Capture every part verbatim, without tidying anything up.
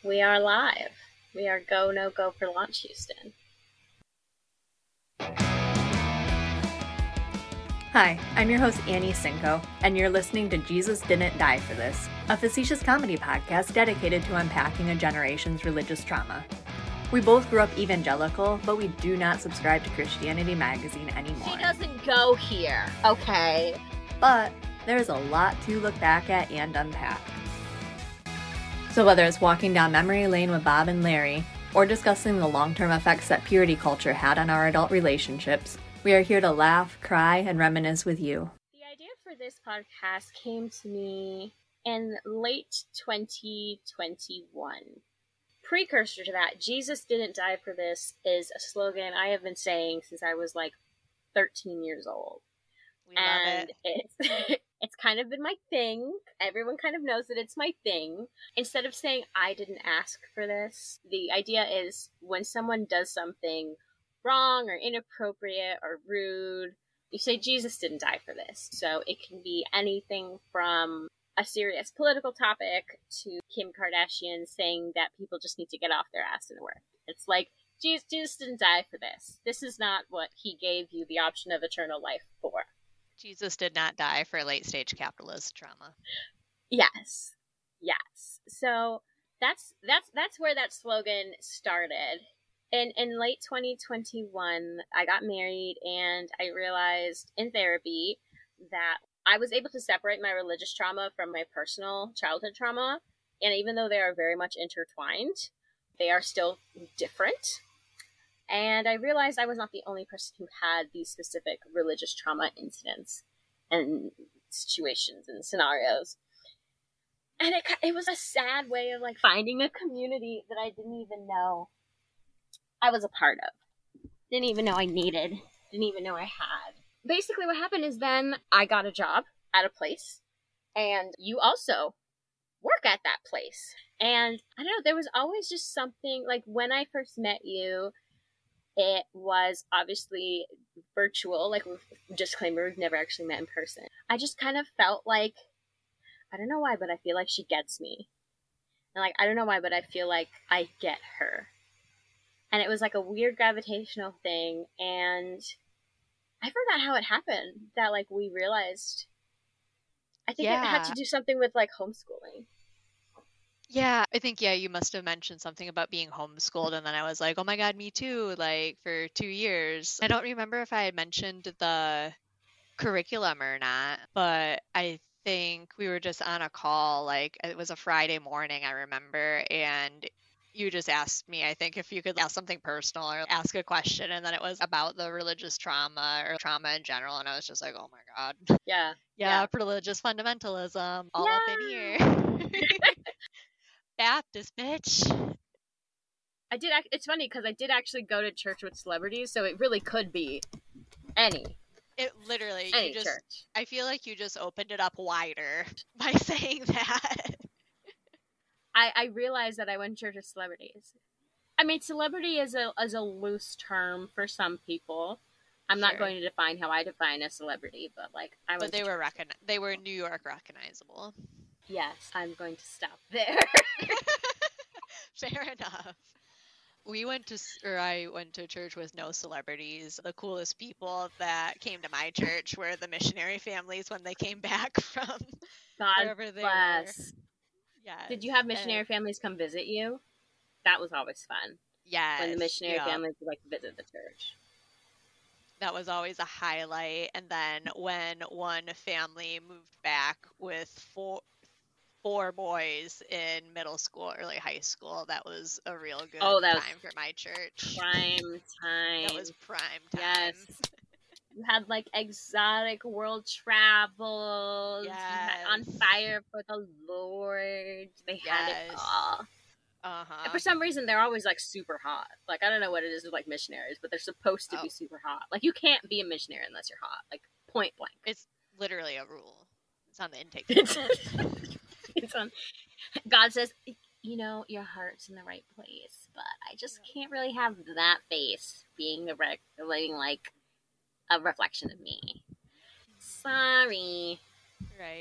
We are live. We are Go No Go for Launch Houston. Hi, I'm your host Annie Cinco, and you're listening to Jesus Didn't Die for This, a facetious comedy podcast dedicated to unpacking a generation's religious trauma. We both grew up evangelical, but we do not subscribe to Christianity Magazine anymore. She doesn't go here, okay? But there's a lot to look back at and unpack. So whether it's walking down memory lane with Bob and Larry, or discussing the long-term effects that purity culture had on our adult relationships, we are here to laugh, cry, and reminisce with you. The idea for this podcast came to me in late twenty twenty-one. Precursor to that, Jesus Didn't Die for This is a slogan I have been saying since I was like thirteen years old. We love and it. it's it's kind of been my thing. Everyone kind of knows that it's my thing. Instead of saying I didn't ask for this, the idea is when someone does something wrong or inappropriate or rude, you say Jesus didn't die for this. So it can be anything from a serious political topic to Kim Kardashian saying that people just need to get off their ass and work. It's like, Jesus, Jesus didn't die for this. This is not what he gave you the option of eternal life for. Jesus did not die for late-stage capitalist trauma. Yes. Yes. So that's that's that's where that slogan started. In in late twenty twenty-one, I got married and I realized in therapy that I was able to separate my religious trauma from my personal childhood trauma. And even though they are very much intertwined, they are still different. And I realized I was not the only person who had these specific religious trauma incidents and situations and scenarios. And it it was a sad way of like finding a community that I didn't even know I was a part of. Didn't even know I needed. Didn't even know I had. Basically what happened is then I got a job at a place. And you also work at that place. And I don't know, there was always just something, like when I first met you, it was obviously virtual, like disclaimer, we've never actually met in person. I just kind of felt like, I don't know why, but I feel like she gets me. And like, I don't know why, but I feel like I get her. And it was like a weird gravitational thing. And I forgot how it happened that like we realized, I think Yeah. it had to do something with like homeschooling. Yeah, I think, yeah, you must have mentioned something about being homeschooled, and then I was like, oh my God, me too, like, for two years. I don't remember if I had mentioned the curriculum or not, but I think we were just on a call, like, it was a Friday morning, I remember, and you just asked me, I think, if you could ask something personal or ask a question, and then it was about the religious trauma or trauma in general, and I was just like, oh my God. Yeah. Yeah, Yeah. religious fundamentalism, all Yeah. up in here. Baptist, bitch. I did. ac- It's funny because I did actually go to church with celebrities, so it really could be any It literally, any you just, church. I feel like you just opened it up wider by saying that. I I realized that I went to church with celebrities. I mean, celebrity is a is a loose term for some people. I'm not Sure. going to define how I define a celebrity, but like I But went they to were church. recogni- they were New York recognizable. Yes, I'm going to stop there. Fair enough. We went to, s- or I went to church with no celebrities. The coolest people that came to my church were the missionary families when they came back from God wherever they were. bless. Yes. Did you have missionary and- families come visit you? That was always fun. Yes. When the missionary yeah. families would like visit the church. That was always a highlight. And then when one family moved back with four four boys in middle school, early high school, that was a real good Oh, that was time for my church. Prime time. That was prime time. Yes. You had like exotic world travels. You had on Yes. fire for the Lord. They had it Yes. all. Uh-huh. And for some reason, they're always like super hot. Like I don't know what it is with like missionaries, but they're supposed to Oh. be super hot. Like you can't be a missionary unless you're hot. Like point blank. It's literally a rule. It's on the intake It's, form. it's on. God says, you know, your heart's in the right place, but I just can't really have that face being the rec- like a reflection of me. Sorry. Right.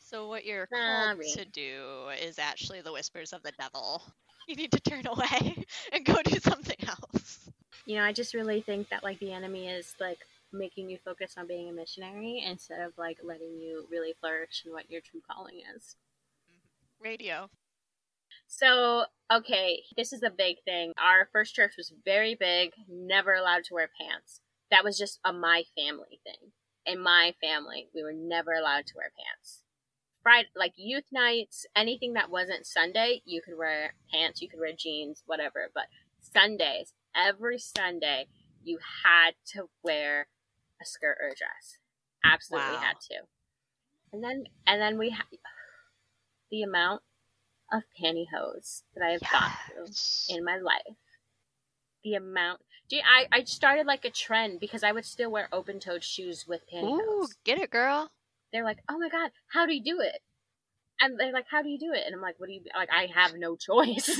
So what you're Sorry. called to do is actually the whispers of the devil. You need to turn away and go do something else. You know, I just really think that, like, the enemy is, like, making you focus on being a missionary instead of, like, letting you really flourish in what your true calling is. Radio. So, okay, this is a big thing. Our first church was very big, never allowed to wear pants. That was just a my family thing. In my family, we were never allowed to wear pants. Friday, like youth nights, anything that wasn't Sunday, you could wear pants, you could wear jeans, whatever. But Sundays, every Sunday, you had to wear a skirt or a dress. Absolutely Wow. had to. And then, and then we had the amount of pantyhose that I have gone Yes. through in my life. The amount. Dude, I, I started like a trend because I would still wear open-toed shoes with pantyhose. Ooh, get it, girl. They're like, oh my god, how do you do it? And they're like, how do you do it? And I'm like, what do you, like, I have no choice.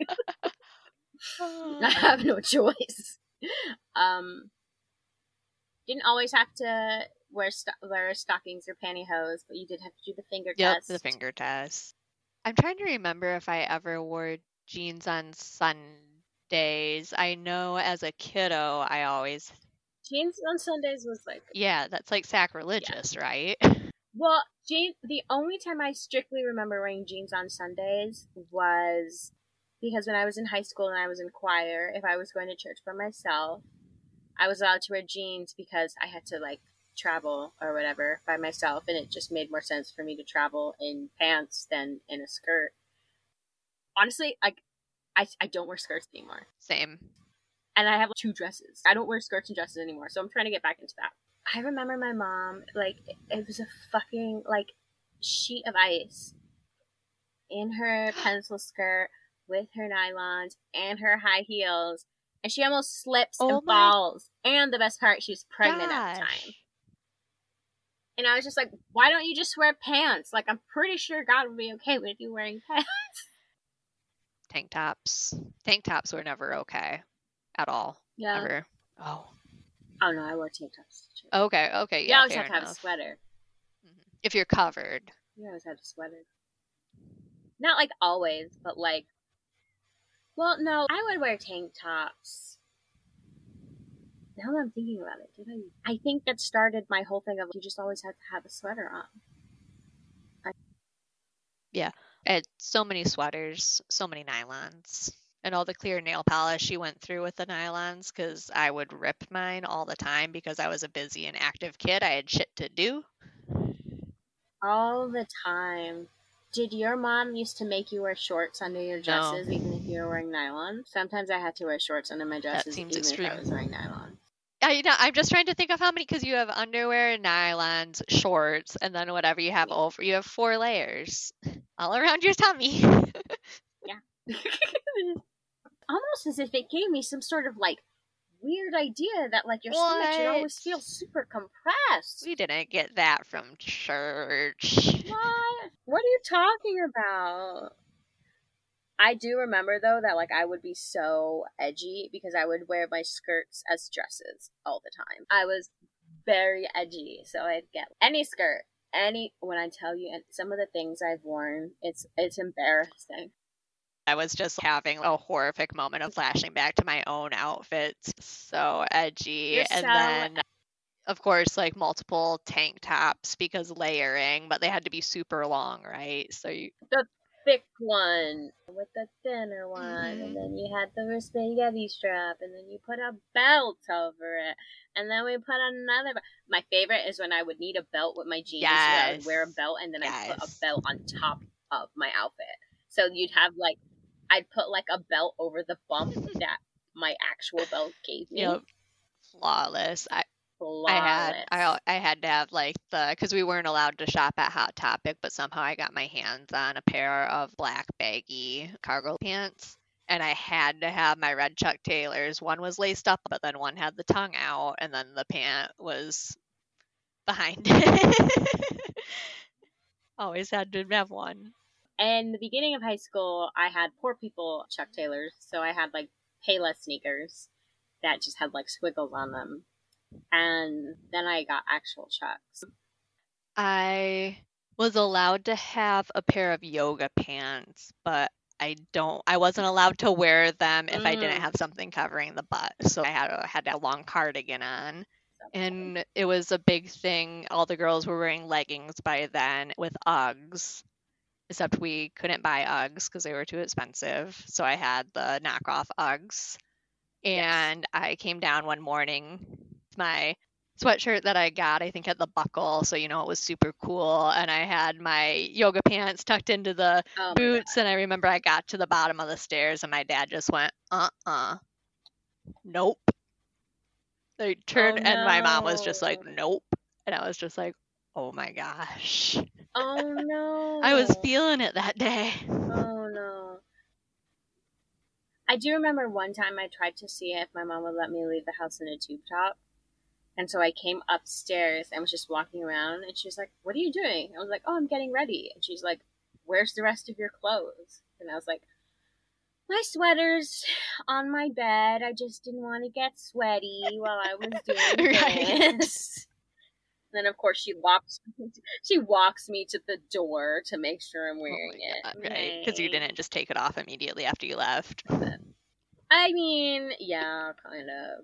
I have no choice. Um, didn't always have to wear st- wear stockings or pantyhose, but you did have to do the finger Yep, test. the finger test. I'm trying to remember if I ever wore jeans on Sundays. I know as a kiddo, I always... Jeans on Sundays was like... Yeah, that's like sacrilegious, yeah. Right? Well, jeans, the only time I strictly remember wearing jeans on Sundays was because when I was in high school and I was in choir, if I was going to church by myself, I was allowed to wear jeans because I had to, like, travel or whatever by myself, and it just made more sense for me to travel in pants than in a skirt. Honestly, like, I, I don't wear skirts anymore. Same. And I have two dresses. I don't wear skirts and dresses anymore, so I'm trying to get back into that. I remember my mom, like, it was a fucking, like, sheet of ice in her pencil skirt with her nylons and her high heels, and she almost slips oh and falls. And the best part, she was pregnant gosh. at the time. And I was just like, why don't you just wear pants? Like, I'm pretty sure God would be okay with you wearing pants. Tank tops. Tank tops were never okay. At all. Yeah. Ever. Oh. Oh, no, I wore tank tops. Okay, okay, You yeah, always fair have to have enough. a sweater. If you're covered. You always have a sweater. Not, like, always, but, like... Well, no, I would wear tank tops. Now that I'm thinking about it, did I? I think that started my whole thing of you just always have to have a sweater on. I... Yeah. I had so many sweaters, so many nylons. And all the clear nail polish you went through with the nylons, because I would rip mine all the time because I was a busy and active kid. I had shit to do. All the time. Did your mom used to make you wear shorts under your dresses, No. even if you were wearing nylon? Sometimes I had to wear shorts under my dresses, That seems even extreme. if I was wearing nylon. I, you know, I'm just trying to think of how many, because you have underwear, nylons, shorts, and then whatever you have over. You have four layers all around your tummy. Yeah. Almost as if it gave me some sort of, like, weird idea that, like, your stomach should What? always feel super compressed. We didn't get that from church. What? What are you talking about? I do remember, though, that, like, I would be so edgy because I would wear my skirts as dresses all the time. I was very edgy, so I'd get any skirt, any, when I tell you, and some of the things I've worn, it's it's embarrassing. I was just having a horrific moment of flashing back to my own outfits. So edgy. You're and so... then, of course, like multiple tank tops because layering, but they had to be super long, right? So you... The thick one with the thinner one, mm-hmm. and then you had the spaghetti strap, and then you put a belt over it, and then we put another... My favorite is when I would need a belt with my jeans, yes. so I would wear a belt, and then yes. I'd put a belt on top of my outfit. So you'd have, like, I'd put, like, a belt over the bump that my actual belt gave me. Yep. Flawless. I Flawless. I had I I had to have like the because we weren't allowed to shop at Hot Topic, but somehow I got my hands on a pair of black baggy cargo pants, and I had to have my red Chuck Taylors. One was laced up, but then one had the tongue out, and then the pant was behind it. Always had to have one. In the beginning of high school, I had poor people Chuck Taylors, so I had, like, Payless sneakers that just had, like, squiggles on them. And then I got actual Chucks. I was allowed to have a pair of yoga pants, but I don't I wasn't allowed to wear them if I didn't Mm. have something covering the butt. So I had a, had a long cardigan on. And it was a big thing. All the girls were wearing leggings by then with Uggs, except we couldn't buy Uggs because they were too expensive. So I had the knockoff Uggs. And yes. I came down one morning with my sweatshirt that I got, I think at the buckle, so you know it was super cool. And I had my yoga pants tucked into the oh boots. And I remember I got to the bottom of the stairs and my dad just went, uh-uh, nope. They turned, oh, no. And my mom was just like, nope. And I was just like, oh my gosh. Oh no. I was feeling it that day. Oh no. I do remember one time I tried to see if my mom would let me leave the house in a tube top. And so I came upstairs and was just walking around. And she was like, what are you doing? I was like, oh, I'm getting ready. And she's like, where's the rest of your clothes? And I was like, my sweater's on my bed. I just didn't want to get sweaty while I was doing right. this. And then, of course, she walks she walks me to the door to make sure I'm wearing oh it. God, right, because you didn't just take it off immediately after you left. I mean, yeah, kind of.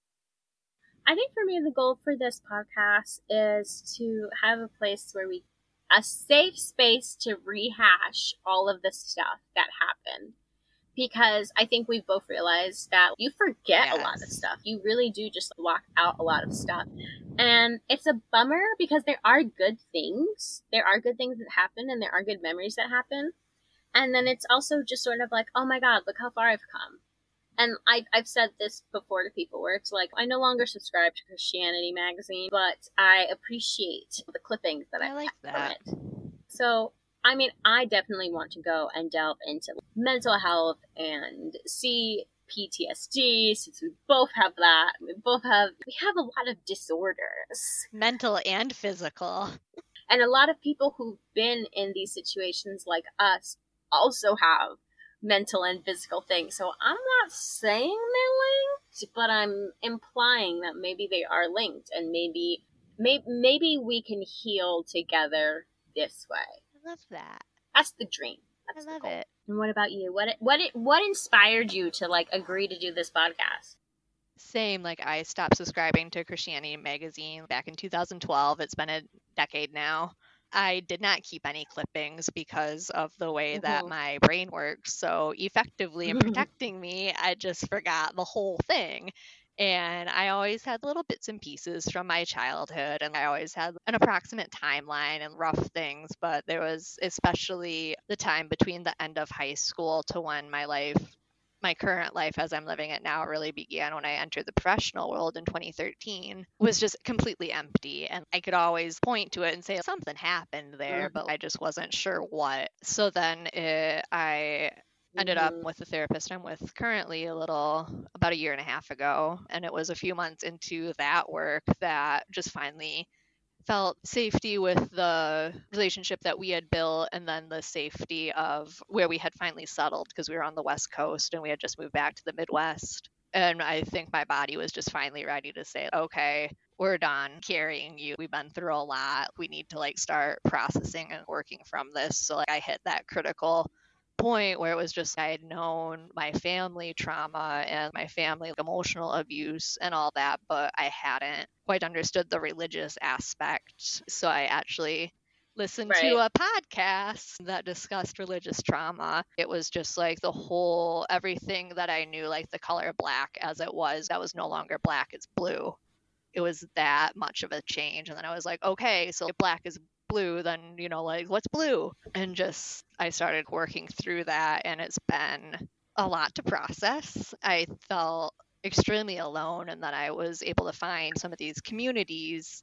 I think for me, the goal for this podcast is to have a place where we, a safe space to rehash all of the stuff that happened. Because I think we've both realized that you forget yes. a lot of stuff. You really do just block out a lot of stuff. And it's a bummer because there are good things. There are good things that happen and there are good memories that happen. And then it's also just sort of like, oh my God, look how far I've come. And I've, I've said this before to people where it's like, I no longer subscribe to Christianity magazine, but I appreciate the clippings that I, I like that. From it. So, I mean, I definitely want to go and delve into mental health and see P T S D, since we both have that. We both have, we have a lot of disorders. Mental and physical. And a lot of people who've been in these situations like us also have mental and physical things. So I'm not saying they're linked, but I'm implying that maybe they are linked, and maybe, maybe, maybe we can heal together this way. I love that. That's the dream. That's I love the goal. it. And what about you? What what what inspired you to like agree to do this podcast? Same. Like I stopped subscribing to Christianity magazine back in two thousand twelve. It's been a decade now. I did not keep any clippings because of the way mm-hmm. that my brain works. So effectively in protecting me, I just forgot the whole thing. And I always had little bits and pieces from my childhood, and I always had an approximate timeline and rough things. But there was especially the time between the end of high school to when my life, my current life as I'm living it now, really began when I entered the professional world in twenty thirteen, was just completely empty. And I could always point to it and say something happened there, mm-hmm. but I just wasn't sure what. So then it, I ended up with the therapist I'm with currently a little, about a year and a half ago. And it was a few months into that work that just finally felt safety with the relationship that we had built, and then the safety of where we had finally settled, because we were on the West Coast and we had just moved back to the Midwest. And I think my body was just finally ready to say, okay, we're done carrying you. We've been through a lot. We need to like start processing and working from this. So like I hit that critical point where it was just I had known my family trauma and my family emotional abuse and all that, but I hadn't quite understood the religious aspect. So I actually listened right. to a podcast that discussed religious trauma. It was just like the whole, everything that I knew, like the color black as it was, that was no longer black, it's blue. It was that much of a change. And then I was like, okay, so if black is blue, then, you know, like what's blue? And just I started working through that, and it's been a lot to process. I felt extremely alone, and then I was able to find some of these communities.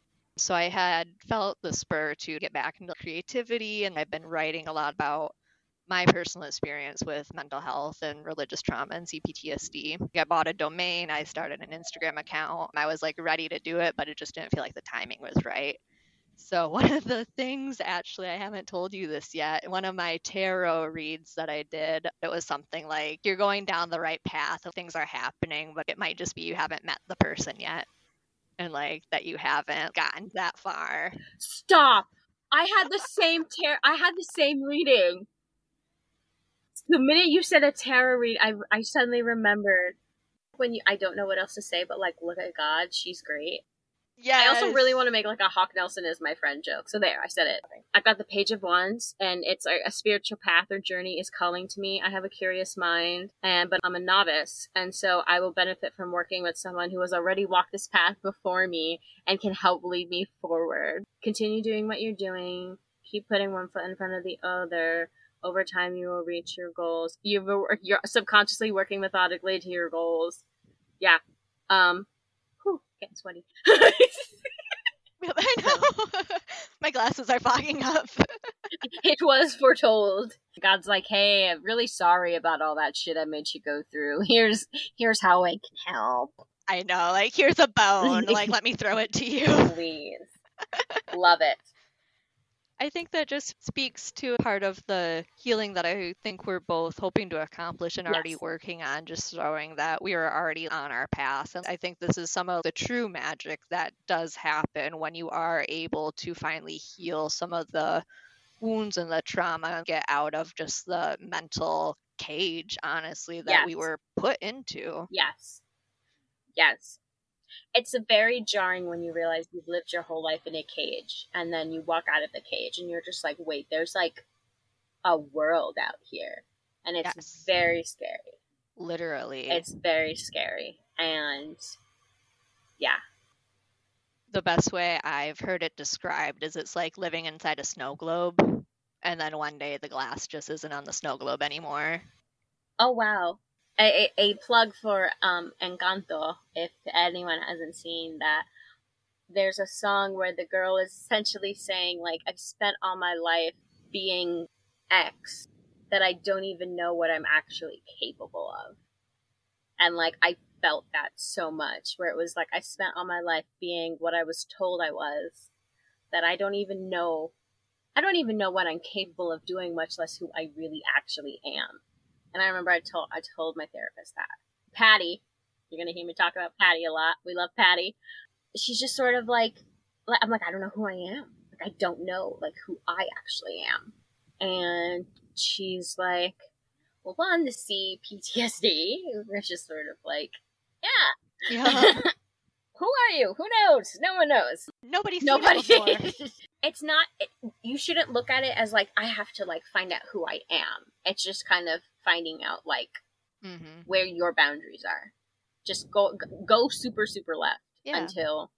So I had felt the spur to get back into creativity, and I've been writing a lot about my personal experience with mental health and religious trauma and C P T S D. I bought a domain, I started an Instagram account. I was like ready to do it, but it just didn't feel like the timing was right. So one of the things, actually, I haven't told you this yet, one of my tarot reads that I did, it was something like, you're going down the right path, things are happening, but it might just be you haven't met the person yet. And like that you haven't gotten that far. Stop. I had the same tar- I had the same reading. The minute you said a tarot read, I I suddenly remembered when you. I don't know what else to say, but like, look at God, she's great. Yeah. I also really want to make like a Hawk Nelson is my friend joke. So there, I said it. I've got the Page of Wands, and it's a, a spiritual path or journey is calling to me. I have a curious mind, and but I'm a novice, and so I will benefit from working with someone who has already walked this path before me and can help lead me forward. Continue doing what you're doing. Keep putting one foot in front of the other. Over time, you will reach your goals. You're, you're subconsciously working methodically to your goals. Yeah. Um. Whew, getting sweaty. I know. My glasses are fogging up. It was foretold. God's like, hey, I'm really sorry about all that shit I made you go through. Here's here's how I can help. I know, like, here's a bone. Like, let me throw it to you. Please. Love it. I think that just speaks to part of the healing that I think we're both hoping to accomplish and already Yes. working on, just showing that we are already on our path. And I think this is some of the true magic that does happen when you are able to finally heal some of the wounds and the trauma and get out of just the mental cage, honestly, that Yes. we were put into. Yes. Yes. It's a very jarring when you realize you've lived your whole life in a cage, and then you walk out of the cage and you're just like, wait, there's like a world out here. And it's Yes. very scary. Literally. It's very scary. And yeah. The best way I've heard it described is it's like living inside a snow globe, and then one day the glass just isn't on the snow globe anymore. Oh, wow. A, a, a plug for um, Encanto, if anyone hasn't seen that. There's a song where the girl is essentially saying, like, I've spent all my life being X, that I don't even know what I'm actually capable of. And, like, I felt that so much, where it was like, I spent all my life being what I was told I was, that I don't even know, I don't even know what I'm capable of doing, much less who I really actually am. And I remember I told I told my therapist that. Patty, you're going to hear me talk about Patty a lot. We love Patty. She's just sort of like, I'm like, I don't know who I am. Like, I don't know, like, who I actually am. And she's like, well, one, to see P T S D. It's just sort of like, yeah. Yeah. Who are you? Who knows? No one knows. Nobody's seen Nobody. it before. It's not, it, you shouldn't look at it as like, I have to like find out who I am. It's just kind of finding out like Mm-hmm. where your boundaries are. Just go, go super, super left Yeah. until.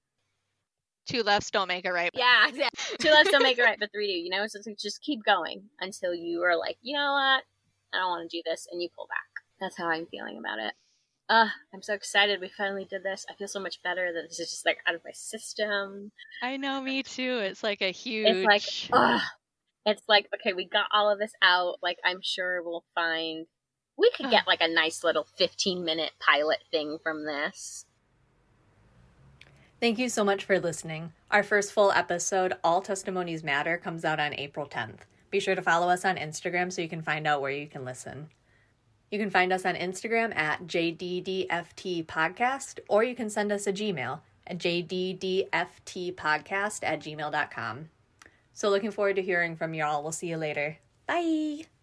Two lefts don't make a right. Yeah, exactly. Two lefts don't make it right, but three do. You know, so it's like, just keep going until you are like, you know what? I don't want to do this, and you pull back. That's how I'm feeling about it. Uh, I'm so excited we finally did this. I feel so much better that this is just like out of my system. I know, me too. It's like a huge. It's like, ugh. It's like, okay, we got all of this out. Like, I'm sure we'll find, we could get like a nice little fifteen minute pilot thing from this. Thank you so much for listening. Our first full episode, All Testimonies Matter, comes out on April tenth. Be sure to follow us on Instagram so you can find out where you can listen. You can find us on Instagram at J D D F T Podcast, or you can send us a Gmail at J D D F T Podcast at gmail dot com. So looking forward to hearing from y'all. We'll see you later. Bye!